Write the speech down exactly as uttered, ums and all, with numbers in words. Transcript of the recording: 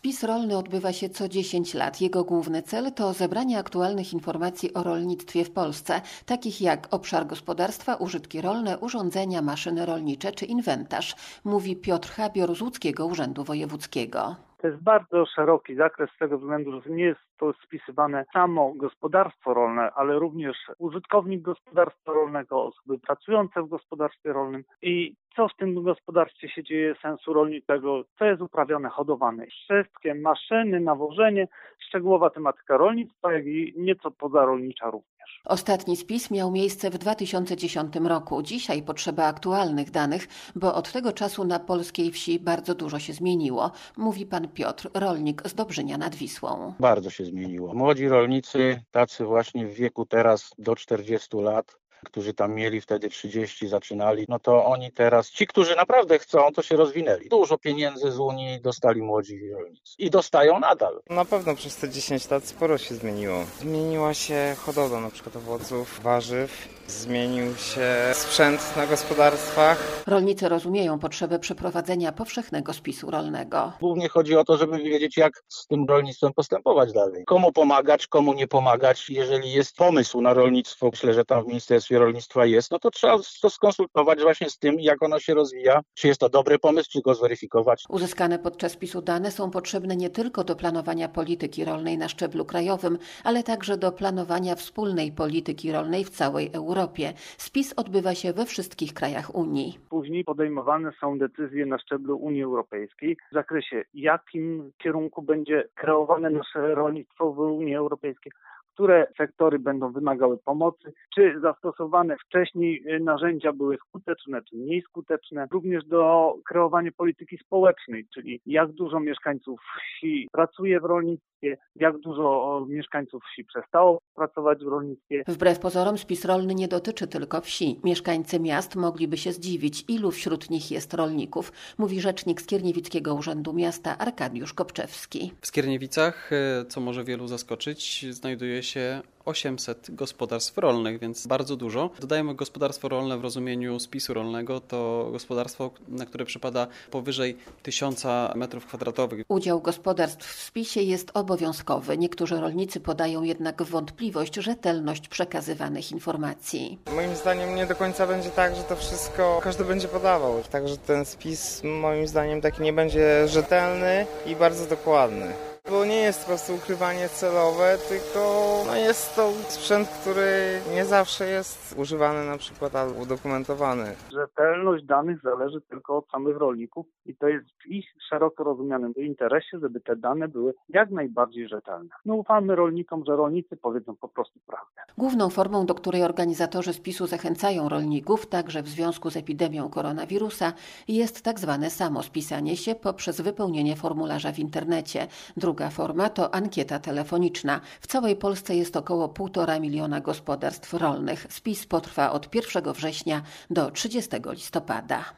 Spis rolny odbywa się co dziesięć lat. Jego główny cel to zebranie aktualnych informacji o rolnictwie w Polsce, takich jak obszar gospodarstwa, użytki rolne, urządzenia, maszyny rolnicze czy inwentarz, mówi Piotr Habior z Łódzkiego Urzędu Wojewódzkiego. To jest bardzo szeroki zakres z tego względu, że nie jest to spisywane samo gospodarstwo rolne, ale również użytkownik gospodarstwa rolnego, osoby pracujące w gospodarstwie rolnym i co w tym gospodarstwie się dzieje sensu rolniczego, co jest uprawiane, hodowane. Wszystkie maszyny, nawożenie, szczegółowa tematyka rolnictwa, jak i nieco pozarolnicza również. Ostatni spis miał miejsce w dwa tysiące dziesiątym roku. Dzisiaj potrzeba aktualnych danych, bo od tego czasu na polskiej wsi bardzo dużo się zmieniło, mówi pan Piotr, rolnik z Dobrzynia nad Wisłą. Bardzo się zmieniło. Młodzi rolnicy, tacy właśnie w wieku teraz do czterdziestu lat, którzy tam mieli wtedy trzydzieści, zaczynali, no to oni teraz, ci, którzy naprawdę chcą, to się rozwinęli. Dużo pieniędzy z Unii dostali młodzi rolnicy i dostają nadal. Na pewno przez te dziesięć lat sporo się zmieniło. Zmieniła się hodowla na przykład owoców, warzyw, zmienił się sprzęt na gospodarstwach. Rolnicy rozumieją potrzebę przeprowadzenia powszechnego spisu rolnego. Głównie chodzi o to, żeby wiedzieć, jak z tym rolnictwem postępować dalej. Komu pomagać, komu nie pomagać. Jeżeli jest pomysł na rolnictwo, myślę, że tam w Ministerstwie Rolnictwa jest, no to trzeba to skonsultować właśnie z tym, jak ono się rozwija. Czy jest to dobry pomysł, czy go zweryfikować. Uzyskane podczas spisu dane są potrzebne nie tylko do planowania polityki rolnej na szczeblu krajowym, ale także do planowania wspólnej polityki rolnej w całej Europie. Spis odbywa się we wszystkich krajach Unii. Później podejmowane są decyzje na szczeblu Unii Europejskiej w zakresie, jakim kierunku będzie kreowane nasze rolnictwo w Unii Europejskiej, które sektory będą wymagały pomocy, czy zastosowane wcześniej narzędzia były skuteczne, czy mniej skuteczne. Również do kreowania polityki społecznej, czyli jak dużo mieszkańców wsi pracuje w rolnictwie, jak dużo mieszkańców wsi przestało pracować w rolnictwie. Wbrew pozorom spis rolny nie dotyczy tylko wsi. Mieszkańcy miast mogliby się zdziwić, ilu wśród nich jest rolników, mówi rzecznik Skierniewickiego Urzędu Miasta Arkadiusz Kopczewski. W Skierniewicach, co może wielu zaskoczyć, znajduje się osiemset gospodarstw rolnych, więc bardzo dużo. Dodajmy gospodarstwo rolne w rozumieniu spisu rolnego, to gospodarstwo, na które przypada powyżej tysiąca metrów kwadratowych. Udział gospodarstw w spisie jest obowiązkowy. Niektórzy rolnicy podają jednak w wątpliwość rzetelność przekazywanych informacji. Moim zdaniem nie do końca będzie tak, że to wszystko każdy będzie podawał. Także ten spis moim zdaniem taki nie będzie rzetelny i bardzo dokładny. Bo nie jest po prostu ukrywanie celowe, tylko no jest to sprzęt, który nie zawsze jest używany na przykład albo udokumentowany. Rzetelność danych zależy tylko od samych rolników i to jest w ich szeroko rozumianym interesie, żeby te dane były jak najbardziej rzetelne. No ufamy rolnikom, że rolnicy powiedzą po prostu prawdę. Główną formą, do której organizatorzy spisu zachęcają rolników, także w związku z epidemią koronawirusa, jest tak zwane samospisanie się poprzez wypełnienie formularza w internecie. Druga forma to ankieta telefoniczna. W całej Polsce jest około półtora miliona gospodarstw rolnych. Spis potrwa od pierwszego września do trzydziestego listopada.